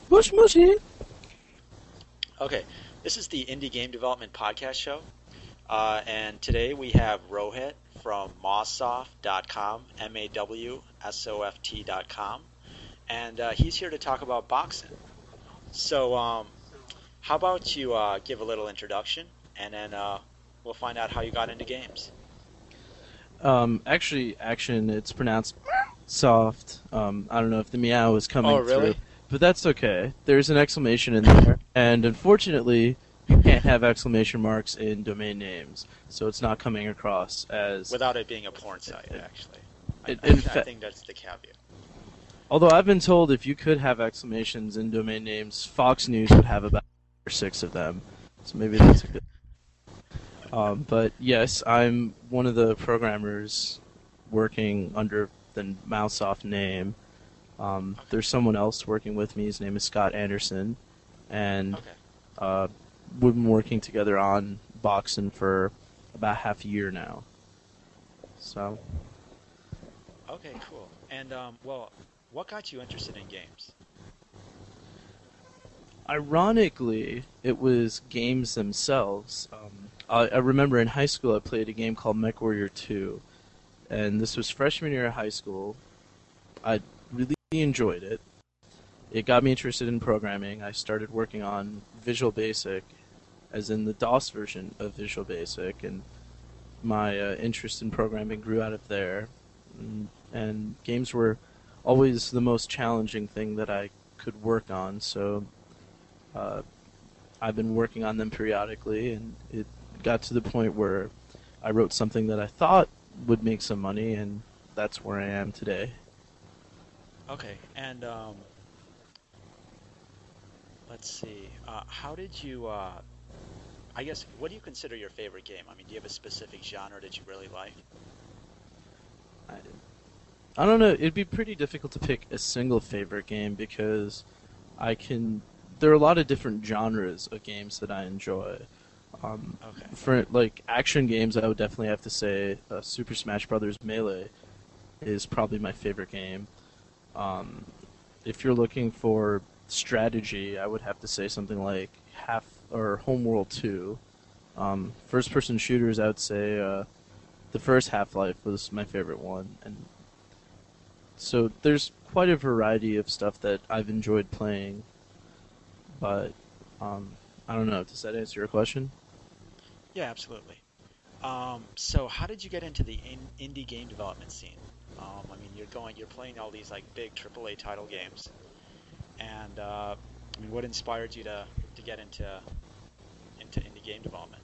Mush mushy. Okay, this is the Indie Game Development Podcast Show, and today we have Rohit from Mawsoft.com, MAWSOFT.com, and he's here to talk about boxing. So, how about you give a little introduction, and then we'll find out how you got into games. Actually, action. It's pronounced soft. I don't know if the meow is Oh, coming through, really? but that's okay. There's an exclamation in there, and unfortunately, you can't have exclamation marks in domain names, so it's not coming across as. Without it being a porn site, actually. I, In I, I fact, think that's the caveat. although I've been told if you could have exclamations in domain names, Fox News would have about 5 or 6 of them. So maybe that's a good. But yes, I'm one of the programmers working under the Mousesoft name. Okay, There's someone else working with me. His name is Scott Anderson, and okay, uh, we've been working together on Boxen for about half a year now. So, okay, cool. And well, what got you interested in games? ironically, it was games themselves. I remember in high school I played a game called MechWarrior 2, and this was freshman year of high school. I really enjoyed it. It got me interested in programming. I started working on Visual Basic, as in the DOS version of Visual Basic, and my interest in programming grew out of there. And games were always the most challenging thing that I could work on, so uh, I've been working on them periodically, and it got to the point where I wrote something that I thought would make some money, and that's where I am today. Okay, and let's see. How did you? I guess, what do you consider your favorite game? I mean, do you have a specific genre that you really like? I, I don't know. It'd be pretty difficult to pick a single favorite game because I can. There are a lot of different genres of games that I enjoy. Okay. For like action games, I would definitely have to say Super Smash Bros. Melee is probably my favorite game. Um, if you're looking for strategy, I would have to say something like Half or Homeworld 2. First-person shooters, I would say the first Half-Life was my favorite one, and so there's quite a variety of stuff that I've enjoyed playing. But I don't know. Does that answer your question? Yeah, absolutely. So how did you get into the indie game development scene? I mean, you're playing all these like big AAA title games, and I mean, what inspired you to get into indie game development?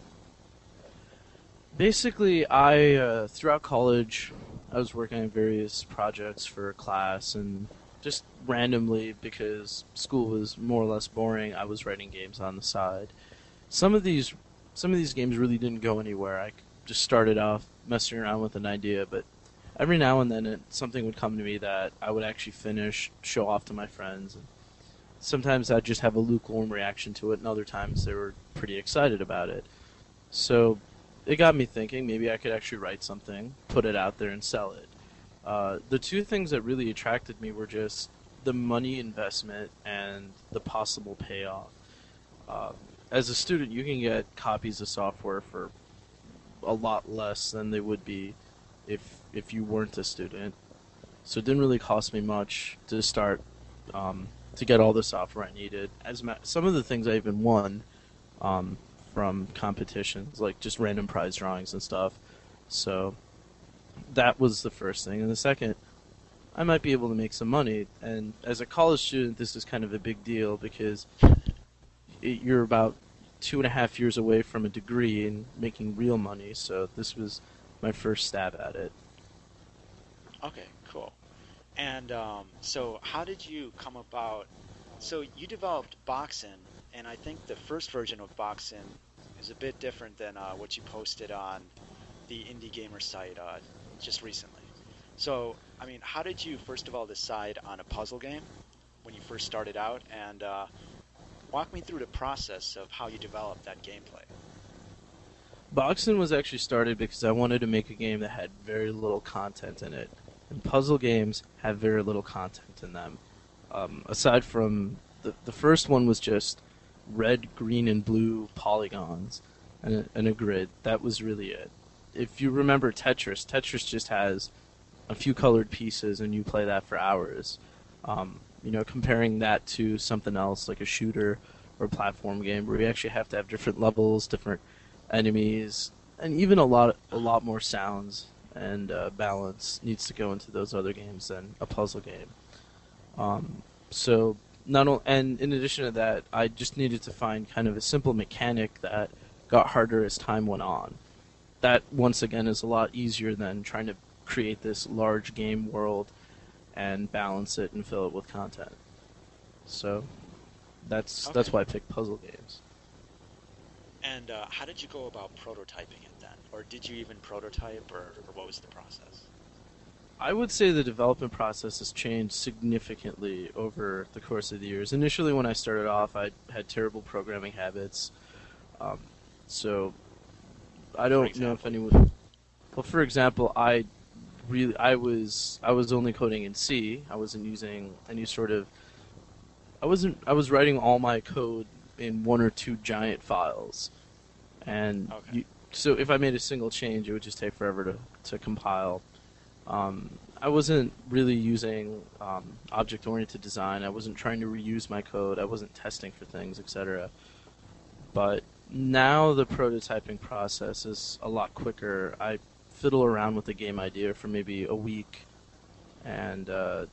Basically, I throughout college, I was working on various projects for class, and just randomly because school was more or less boring, I was writing games on the side. Some of these, some of these games really didn't go anywhere. I just started off messing around with an idea, but every now and then something would come to me that I would actually finish, show off to my friends. And sometimes I'd just have a lukewarm reaction to it, and other times they were pretty excited about it. So it got me thinking maybe I could actually write something, put it out there, and sell it. The two things that really attracted me were just the money investment and the possible payoff. Uh, as a student, you can get copies of software for a lot less than they would be if you weren't a student. So it didn't really cost me much to start to get all the software I needed. Some of the things I even won um, from competitions, like just random prize drawings and stuff. So that was the first thing, and the second, I might be able to make some money. And as a college student, this is kind of a big deal because you're about 2.5 years away from a degree and making real money. So this was my first stab at it. Okay, cool. And so how did you come about? So you developed Boxin, and I think the first version of Boxin is a bit different than what you posted on the Indie Gamer site just recently. So, I mean, how did you first of all decide on a puzzle game when you first started out, and walk me through the process of how you developed that gameplay? Boxing was actually started because I wanted to make a game that had very little content in it, and puzzle games have very little content in them. Aside from The first one was just red, green, and blue polygons and a grid. That was really it. If you remember Tetris, Tetris just has a few colored pieces, and you play that for hours. Comparing that to something else like a shooter or platform game where you actually have to have different levels, different enemies, and even a lot more sounds and balance needs to go into those other games than a puzzle game. So and in addition to that, I just needed to find kind of a simple mechanic that got harder as time went on. That once again is a lot easier than trying to create this large game world and balance it and fill it with content. So that's why I picked puzzle games. And how did you go about prototyping it then? Or did you even prototype, or what was the process? I would say the development process has changed significantly over the course of the years. Initially, when I started off, I had terrible programming habits. So I don't know if anyone. Well, for example, I was only coding in C. I wasn't using any sort of. I was writing all my code in one or two giant files, and so if I made a single change, it would just take forever to compile. I wasn't really using object-oriented design. I wasn't trying to reuse my code. I wasn't testing for things, etc. But now the prototyping process is a lot quicker. I fiddle around with a game idea for maybe a week, and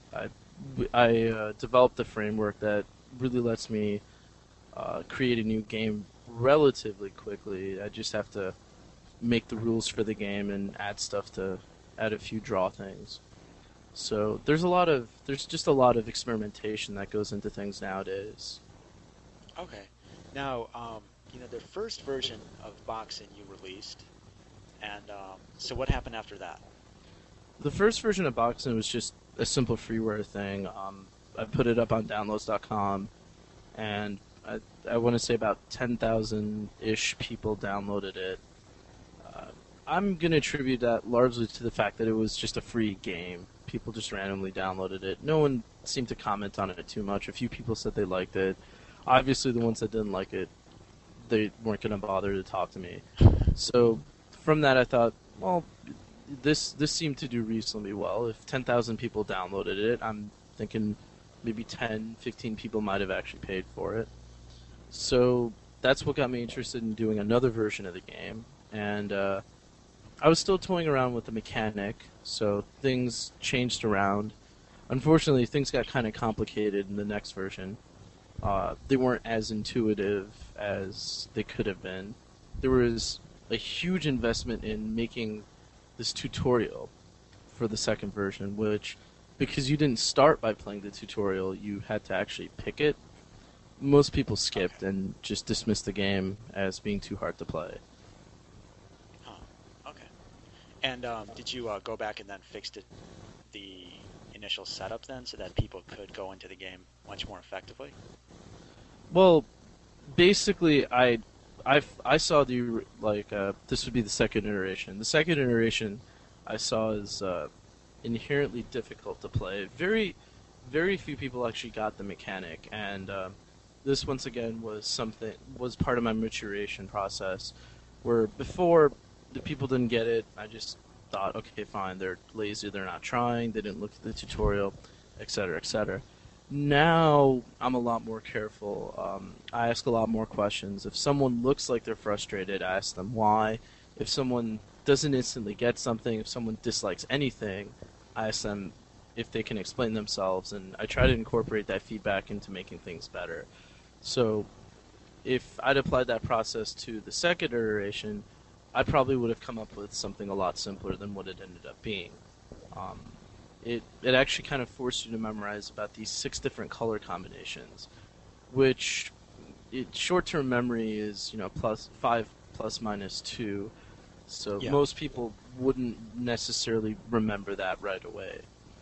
I developed a framework that really lets me create a new game relatively quickly. I just have to make the rules for the game and add a few draw things. So there's just a lot of experimentation that goes into things nowadays. Okay. Now, the first version of Boxen you released, and so what happened after that? The first version of Boxen was just a simple freeware thing. I put it up on downloads.com, and I want to say about 10,000-ish people downloaded it. I'm going to attribute that largely to the fact that it was just a free game. People just randomly downloaded it. No one seemed to comment on it too much. A few people said they liked it. Obviously, the ones that didn't like it, they weren't going to bother to talk to me. So from that, I thought, well, this seemed to do reasonably well. If 10,000 people downloaded it, I'm thinking maybe 10, 15 people might have actually paid for it. So that's what got me interested in doing another version of the game. And I was still toying around with the mechanic, so things changed around. Unfortunately, things got kind of complicated in the next version. They weren't as intuitive as they could have been. There was a huge investment in making this tutorial for the second version, which, because you didn't start by playing the tutorial, you had to actually pick it. Most people skipped and just dismissed the game as being too hard to play. Okay. And did you go back and then fix the initial setup then, so that people could go into the game much more effectively? Well, basically, I saw this would be the second iteration. The second iteration I saw is inherently difficult to play. Very, very few people actually got the mechanic, and this once again was part of my maturation process. Where before the people didn't get it, I just thought, okay, fine, they're lazy, they're not trying, they didn't look at the tutorial, etc., etc. Now I'm a lot more careful. I ask a lot more questions. If someone looks like they're frustrated, I ask them why. If someone doesn't instantly get something, if someone dislikes anything, I ask them if they can explain themselves, and I try to incorporate that feedback into making things better. So if I'd applied that process to the second iteration, I probably would have come up with something a lot simpler than what it ended up being. It actually kind of forced you to memorize about these 6 different color combinations, which short-term memory is plus 5 plus minus 2, so most people wouldn't necessarily remember that right away.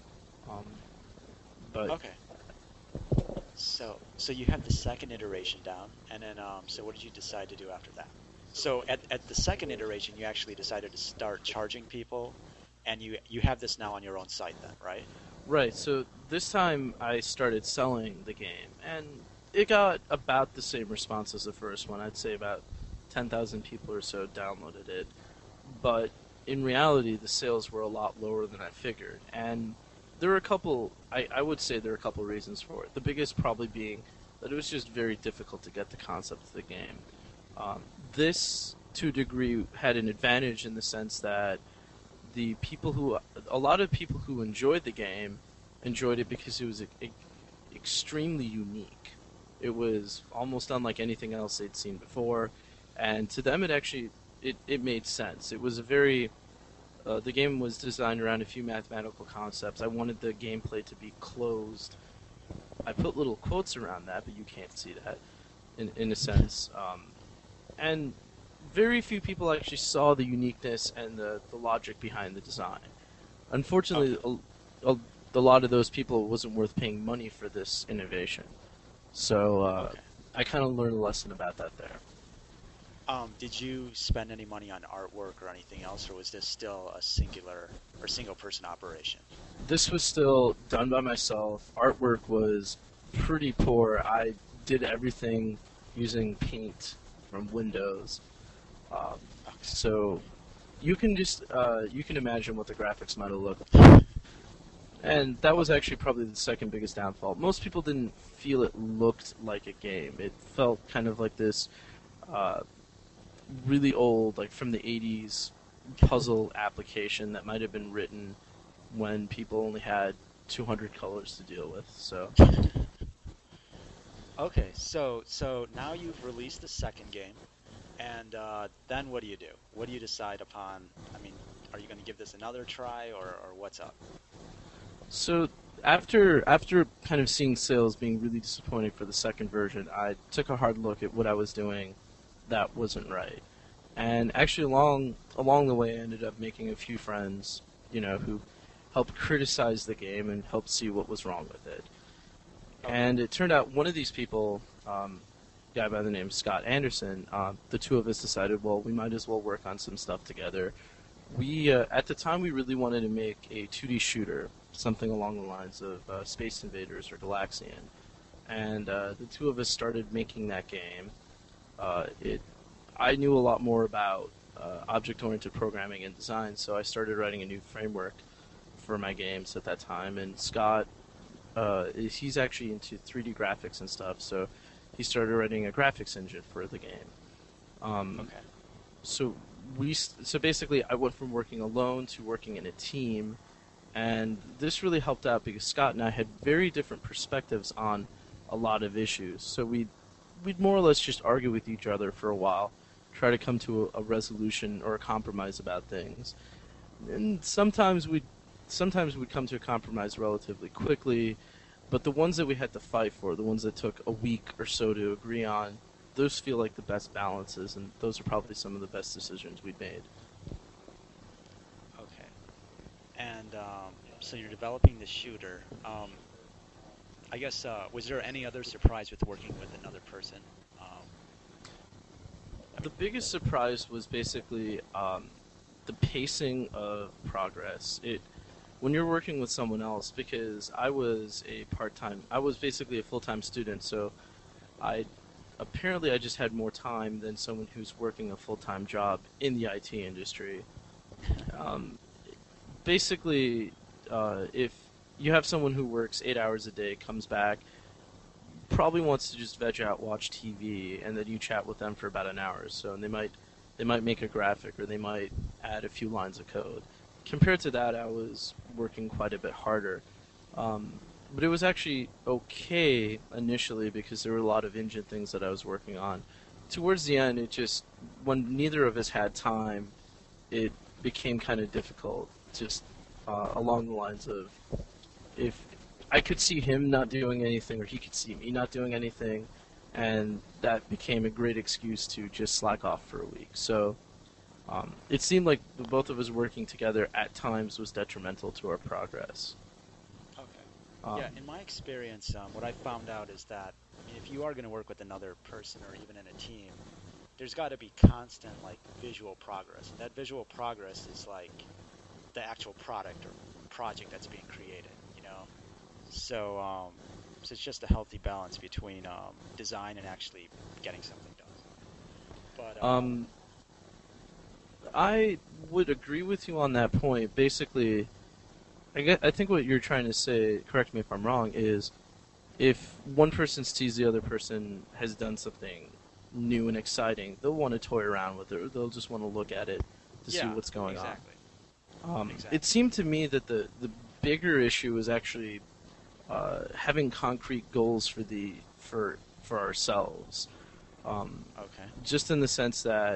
But okay. So you had the second iteration down, and then so what did you decide to do after that? So at the second iteration, you actually decided to start charging people, and you have this now on your own site then, right? Right, so this time I started selling the game, and it got about the same response as the first one. I'd say about 10,000 people or so downloaded it, but in reality, the sales were a lot lower than I figured. And there were a couple, I would say there were a couple reasons for it. The biggest probably being that it was just very difficult to get the concept of the game. Um, this, to a degree, had an advantage in the sense that a lot of people who enjoyed the game enjoyed it because it was extremely unique. It was almost unlike anything else they'd seen before, and to them it made sense. It was a very the game was designed around a few mathematical concepts. I wanted the gameplay to be closed. I put little quotes around that, but you can't see that in a sense. And very few people actually saw the uniqueness and the logic behind the design. Unfortunately, a lot of those people wasn't worth paying money for this innovation. So Okay. I kind of learned a lesson about that there. Did you spend any money on artwork or anything else, or was this still a singular or single person operation? This was still done by myself. Artwork was pretty poor. I did everything using Paint from Windows. Um, Okay. so you can imagine what the graphics might have looked. And that was Okay. actually probably the second biggest downfall. Most people didn't feel it looked like a game. It felt kind of like this uh, really old, like from the 80s puzzle application that might have been written when people only had 200 colors to deal with. So, Okay, so now you've released the second game, and then what do you do? What do you decide upon? I mean, are you going to give this another try, or what's up? so after kind of seeing sales being really disappointing for the second version, I took a hard look at what I was doing that wasn't right. And actually, along the way, I ended up making a few friends, who helped criticize the game and helped see what was wrong with it. Okay. And it turned out one of these people, a guy by the name of Scott Anderson, the two of us decided, well, we might as well work on some stuff together. We at the time we really wanted to make a 2D shooter, something along the lines of Space Invaders or Galaxian, and the two of us started making that game. It I knew a lot more about object-oriented programming and design, so I started writing a new framework for my games at that time. And Scott, he's actually into 3D graphics and stuff, so he started writing a graphics engine for the game. Um, Okay. so so basically, I went from working alone to working in a team, and this really helped out because Scott and I had very different perspectives on a lot of issues. So we'd more or less just argue with each other for a while, try to come to a resolution or a compromise about things. And sometimes we'd come to a compromise relatively quickly, but the ones that we had to fight for, the ones that took a week or so to agree on, those feel like the best balances, and those are probably some of the best decisions we've made. Okay. And so you're developing the shooter. I guess was there any other surprise with working with another person? Um, The biggest surprise was basically the pacing of progress. It When you're working with someone else, because I was basically a full-time student, so I apparently I just had more time than someone who's working a full-time job in the IT industry. Um, Basically, if you have someone who works 8 hours a day, comes back, probably wants to just veg out, watch TV, and then you chat with them for about an hour or so, and they might make a graphic or they might add a few lines of code. Compared to that, I was working quite a bit harder. Um, but it was actually okay initially because there were a lot of engine things that I was working on. Towards the end, when neither of us had time, it became kind of difficult. Just along the lines of if I could see him not doing anything or he could see me not doing anything, and that became a great excuse to just slack off for a week. So it seemed like the both of us working together at times was detrimental to our progress. okay. Um, Yeah, in my experience, what I found out is that I mean, if you are going to work with another person or even in a team, there's got to be constant like visual progress. And that visual progress is like the actual product or project that's being created, you know? So, So it's just a healthy balance between design and actually getting something done. But Um, I would agree with you on that point. Basically, I think what you're trying to say, correct me if I'm wrong, is if one person sees the other person has done something new and exciting, they'll want to toy around with it, or they'll just want to look at it to see yeah, what's going on. exactly, It exactly. seemed to me that the bigger issue is actually having concrete goals for ourselves. Okay. Just in the sense that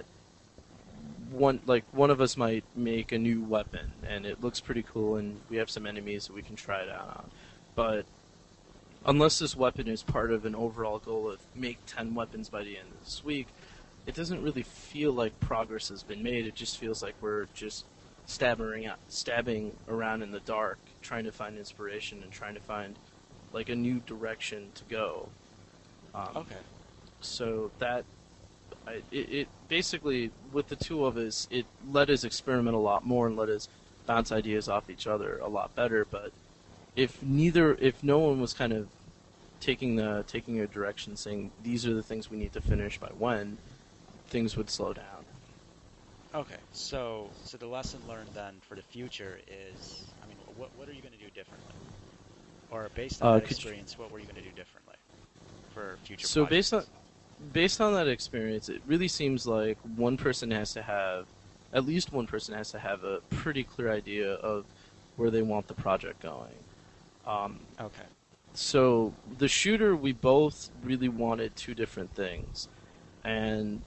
one of us might make a new weapon and it looks pretty cool and we have some enemies that we can try it out on, but unless this weapon is part of an overall goal of make 10 weapons by the end of this week, it doesn't really feel like progress has been made. It just feels like we're just stabbing around in the dark, trying to find inspiration and trying to find like a new direction to go. Um, Okay. so that it basically with the two of us, it let us experiment a lot more and let us bounce ideas off each other a lot better. But if no one was kind of taking a direction, saying these are the things we need to finish by when, things would slow down. Okay. So the lesson learned then for the future is, I mean, what are you going to do differently? Or based on that Could you, experience, what were you going to do differently for future so projects? based on that experience, it really seems like one person has to have at least one person has to have a pretty clear idea of where they want the project going. Um, Okay. so the shooter, we both really wanted two different things, and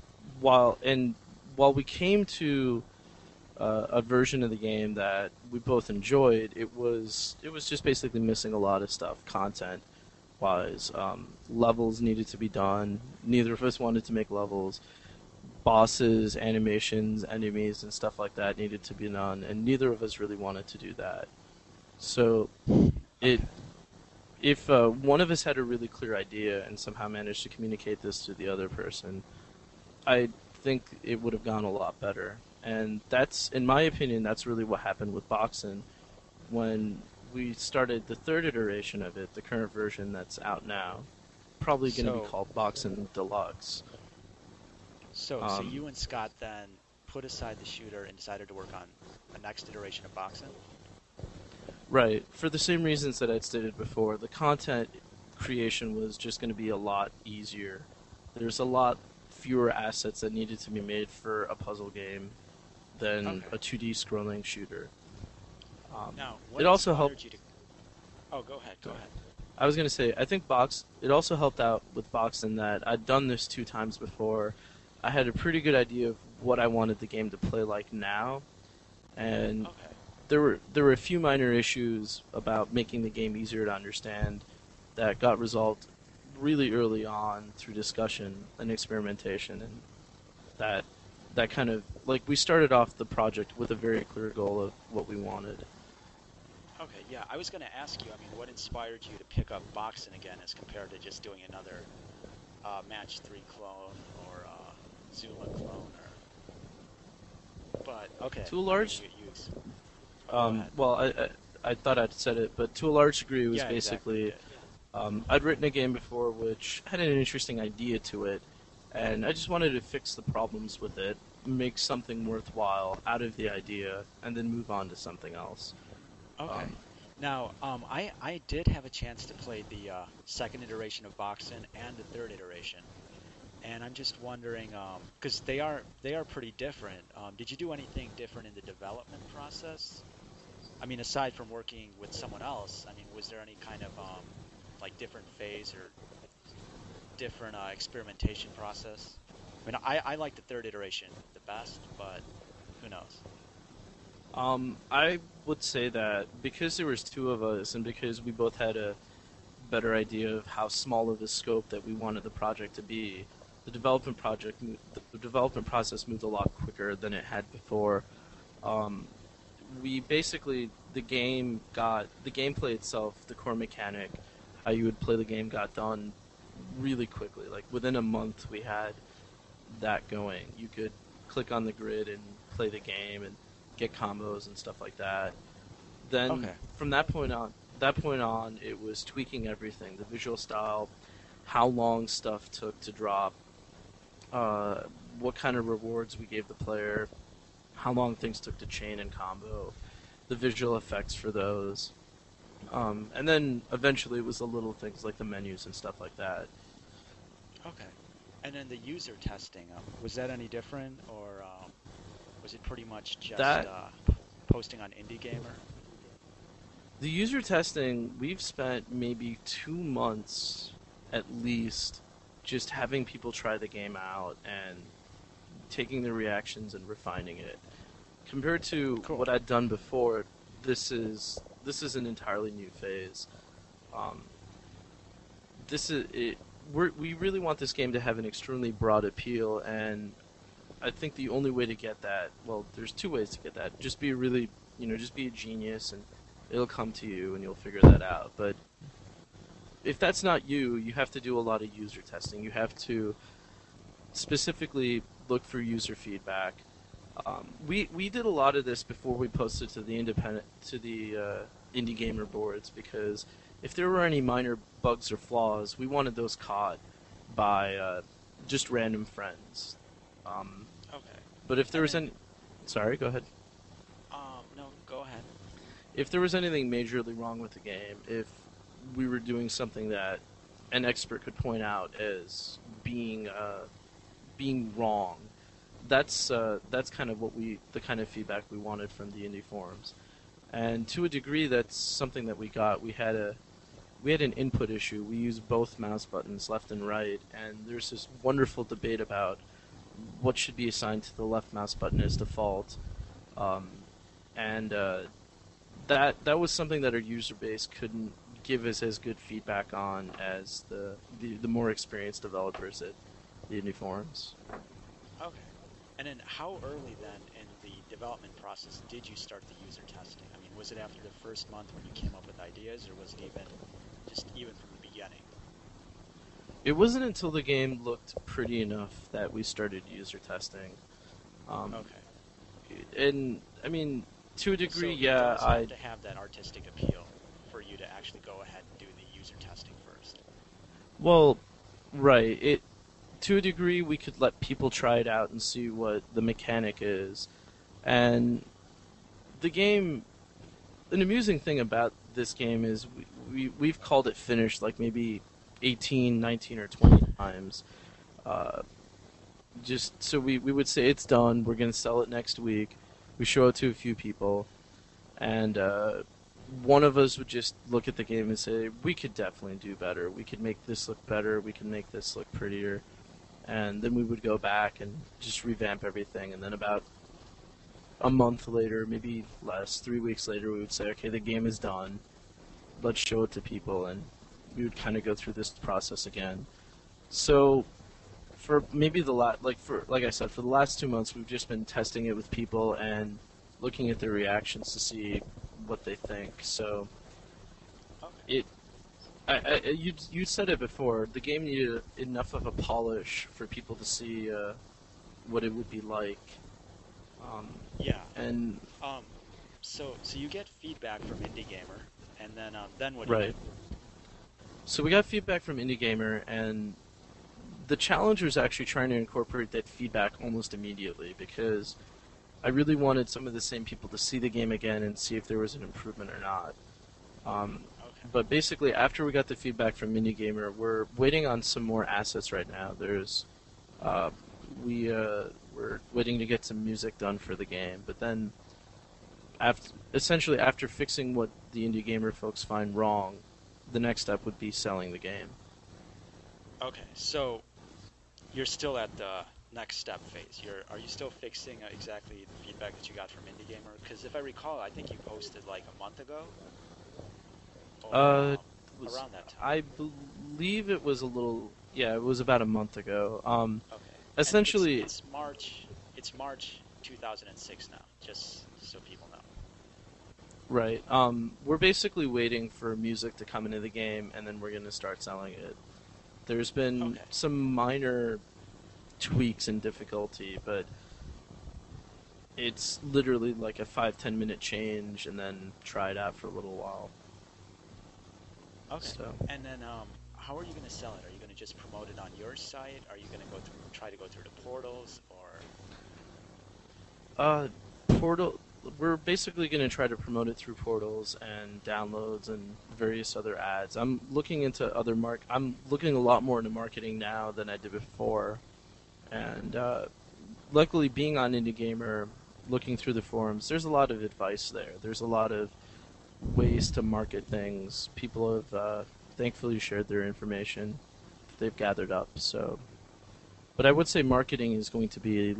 and while we came to a version of the game that we both enjoyed, it was just basically missing a lot of stuff, content wise. Levels needed to be done. Neither of us wanted to make levels. Bosses, animations, enemies, and stuff like that needed to be done, and neither of us really wanted to do that. So it Okay. if one of us had a really clear idea and somehow managed to communicate this to the other person, I think it would have gone a lot better. And that's, in my opinion, that's really what happened with Boxen when we started the third iteration of it, the current version that's out now. Probably going to be So called Boxen Deluxe. so Um, you and Scott then put aside the shooter and decided to work on a next iteration of Boxen? right. For the same reasons that I'd stated before, the content creation was just going to be a lot easier. There's a lot fewer assets that needed to be made for a puzzle game than Okay. a 2D scrolling shooter. Now, what It also helped. inspired you to? Oh, go ahead. Go Sorry. ahead. I was gonna say, I think Box. It also helped out with Box in that I'd done this two times before. I had a pretty good idea of what I wanted the game to play like now, and Okay. there were a few minor issues about making the game easier to understand that got resolved really early on through discussion and experimentation, and that that kind of like we started off the project with a very clear goal of what we wanted. Okay. Yeah, I was going to ask you. I mean, what inspired you to pick up Boxen again as compared to just doing another Match 3 clone or Zuma clone or? But okay. To a I mean, large Oh, go ahead. Well, I thought I'd said it, but to a large degree, it was Yeah, exactly. You basically did. I'd written a game before which had an interesting idea to it, and I just wanted to fix the problems with it, make something worthwhile out of the idea, and then move on to something else. Okay. Um, Now, I did have a chance to play the second iteration of Boxen and the third iteration, and I'm just wondering, because they are pretty different. Did you do anything different in the development process? I mean, aside from working with someone else, I mean, was there any kind of like different phase or different experimentation process? I mean, I like the third iteration the best, but who knows? I would say that because there was two of us, and because we both had a better idea of how small of a scope that we wanted the project to be, the development process moved a lot quicker than it had before. Um, we basically the gameplay itself, the core mechanic, how you would play the game got done really quickly. Like within a month, we had that going. You could click on the grid and play the game and get combos and stuff like that. Then Okay. from that point on, that point on, it was tweaking everything: the visual style, how long stuff took to drop, uh, what kind of rewards we gave the player, how long things took to chain and combo, the visual effects for those. And then eventually it was the little things like the menus and stuff like that. Okay. And then the user testing, was that any different, or was it pretty much just That posting on Indie Gamer? The user testing, we've spent maybe 2 months at least just having people try the game out and taking their reactions and refining it. Compared to Cool. what I'd done before, this is an entirely new phase. Um, this is it. We really want this game to have an extremely broad appeal, and I think the only way to get that, well, there's two ways to get that. Just be really, just be a genius, and it'll come to you, and you'll figure that out. But if that's not you, you have to do a lot of user testing. You have to specifically look for user feedback. We did a lot of this before we posted to the indie gamer boards, because if there were any minor bugs or flaws, we wanted those caught by just random friends. Um, Okay. but if there And was then, any, sorry, go ahead. no, go ahead. If there was anything majorly wrong with the game, if we were doing something that an expert could point out as being wrong, that's kind of the kind of feedback we wanted from the indie forums. And to a degree, that's something that we got. We had an input issue. We used both mouse buttons, left and right, and there's this wonderful debate about what should be assigned to the left mouse button as default. Um, and that was something that our user base couldn't give us as good feedback on as the more experienced developers at the indie forums. Okay. And then how early then in the development process did you start the user testing? I mean, was it after the first month when you came up with ideas, or was it even from the beginning? It wasn't until the game looked pretty enough that we started user testing. Um, Okay. and I mean, to a So degree, it yeah, does have to have that artistic appeal for you to actually go ahead and do the user testing first. well, right. It To a degree, we could let people try it out and see what the mechanic is. And the game, an amusing thing about this game is we've called it finished like maybe 18, 19, or 20 times. Uh, just so we would say it's done, we're going to sell it next week. We show it to a few people, and one of us would just look at the game and say, we could definitely do better. We could make this look better. We can make this look prettier. And then we would go back and just revamp everything. And then about a month later, maybe less, 3 weeks later, we would say, okay, the game is done. Let's show it to people. And we would kind of go through this process again. So for maybe like I said, for the last 2 months, we've just been testing it with people and looking at their reactions to see what they think. So Okay. it you said it before. The game needed enough of a polish for people to see what it would be like. Um, Yeah. and Um, so you get feedback from Indie Gamer, and then what do you do? right, so we got feedback from Indie Gamer, and the challenge was actually trying to incorporate that feedback almost immediately, because I really wanted some of the same people to see the game again and see if there was an improvement or not. Um, Okay. but basically, after we got the feedback from Indie Gamer, we're waiting on some more assets right now. Uh, we're waiting to get some music done for the game, but then after fixing what the Indie Gamer folks find wrong, the next step would be selling the game. Okay. So you're still at the next step phase. Are you still fixing exactly the feedback that you got from Indie Gamer? Because if I recall, I think you posted like a month ago, or It was around that time. I believe it was a little, yeah, it was about a month ago. Okay. And Essentially, it's March. It's March 2006 now. Just so people know. right. We're basically waiting for music to come into the game, and then we're going to start selling it. There's been Okay. some minor tweaks and difficulty, but it's literally like a 5-10 minute change, and then try it out for a little while. Okay. So, And then, how are you going to sell it? Are you going to just promote it on your site? Are you going to try to go through the portals, or? uh, portal. We're basically going to try to promote it through portals and downloads and various other ads. I'm looking a lot more into marketing now than I did before, and luckily, being on Indie Gamer, looking through the forums, there's a lot of advice there. There's a lot of ways to market things. People have thankfully shared their information they've gathered up. So, but I would say marketing is going to be a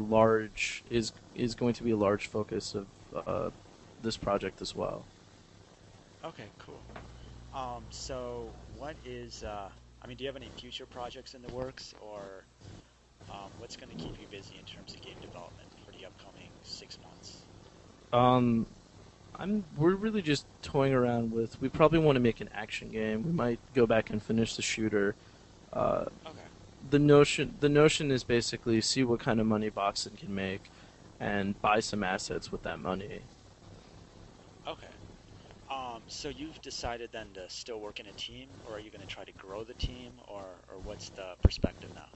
large focus of this project as well. Okay, cool. So what is, I mean, do you have any future projects in the works, or what's going to keep you busy in terms of game development for the upcoming 6 months? Um, we're really just toying around with. We probably want to make an action game. We might go back and finish the shooter. Uh, Okay, the notion is basically see what kind of money Boxen can make, and buy some assets with that money. okay. So you've decided then to still work in a team, or are you going to try to grow the team, or what's the perspective now?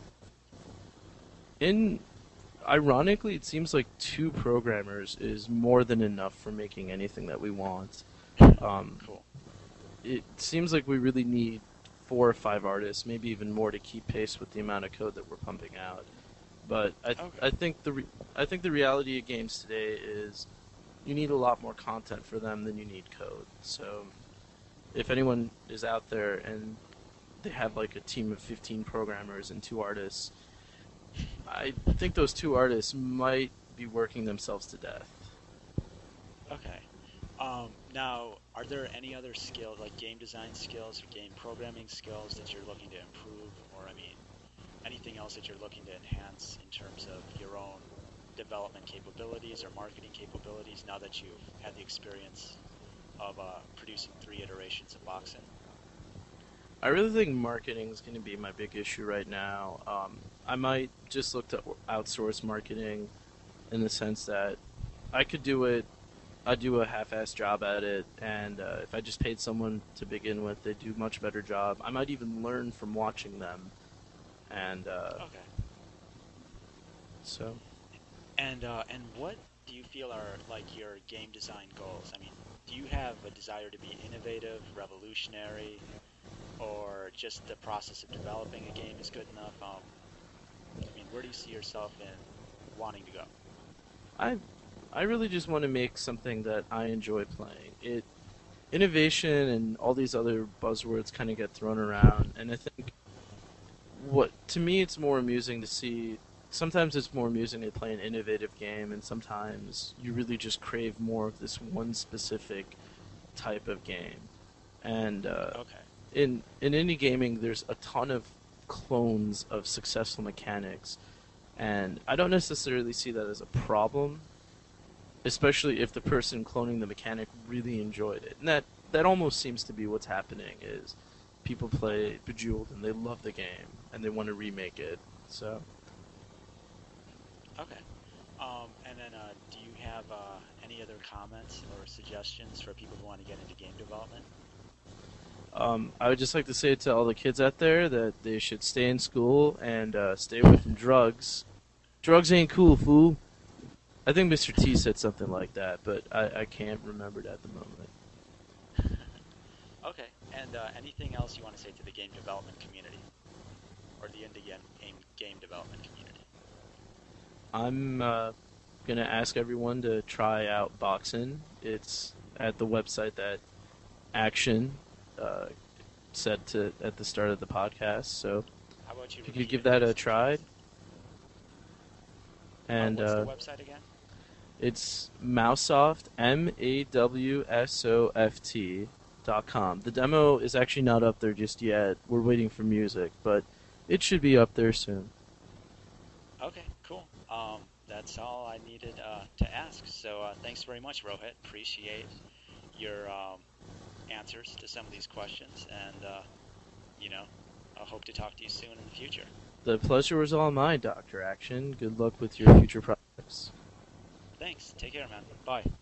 In Ironically, it seems like two programmers is more than enough for making anything that we want. Um, Cool. it seems like we really need 4 or 5 artists, maybe even more, to keep pace with the amount of code that we're pumping out. But Okay. I think I think the reality of games today is you need a lot more content for them than you need code. So if anyone is out there and they have like a team of 15 programmers and 2 artists, I think those 2 artists might be working themselves to death. Okay. Now, are there any other skills, like game design skills or game programming skills, that you're looking to improve, or I mean, anything else that you're looking to enhance in terms of your own development capabilities or marketing capabilities now that you've had the experience of producing 3 iterations of Boxen? I really think marketing is going to be my big issue right now. I might just look to outsource marketing in the sense that I could do it. I do a half-assed job at it, and if I just paid someone to begin with, they'd do a much better job. I might even learn from watching them, and Okay. so And what do you feel are like your game design goals? I mean, do you have a desire to be innovative, revolutionary, or just the process of developing a game is good enough? I mean, where do you see yourself in wanting to go? I I really just want to make something that I enjoy playing. Innovation and all these other buzzwords kind of get thrown around, and I think what to me it's more amusing to see. Sometimes it's more amusing to play an innovative game, and sometimes you really just crave more of this one specific type of game. And Okay. in indie gaming, there's a ton of clones of successful mechanics, and I don't necessarily see that as a problem, especially if the person cloning the mechanic really enjoyed it. And that almost seems to be what's happening is people Okay. play Bejeweled and they love the game and they want to remake it. So Okay. And then, do you have any other comments or suggestions for people who want to get into game development? I would just like to say to all the kids out there that they should stay in school and stay away from drugs. Drugs ain't cool, fool. I think Mr. T said something like that, but I can't remember it at the moment. Okay. And anything else you want to say to the game development community or the indie game development community? I'm gonna ask everyone to try out Boxin. It's at the website that Action uh, said to at the start of the podcast. So How about you if you could repeat give it for that a those in try, chat? and What's the website again? it's Mousoft MAWSOFT.com. The demo is actually not up there just yet. We're waiting for music, but it should be up there soon. Okay, cool. That's all I needed to ask. So thanks very much, Rohit. Appreciate your answers to some of these questions, and you know, I hope to talk to you soon in the future. The pleasure was all mine, Dr. Action. Good luck with your future projects. Thanks. Take care, man. Bye.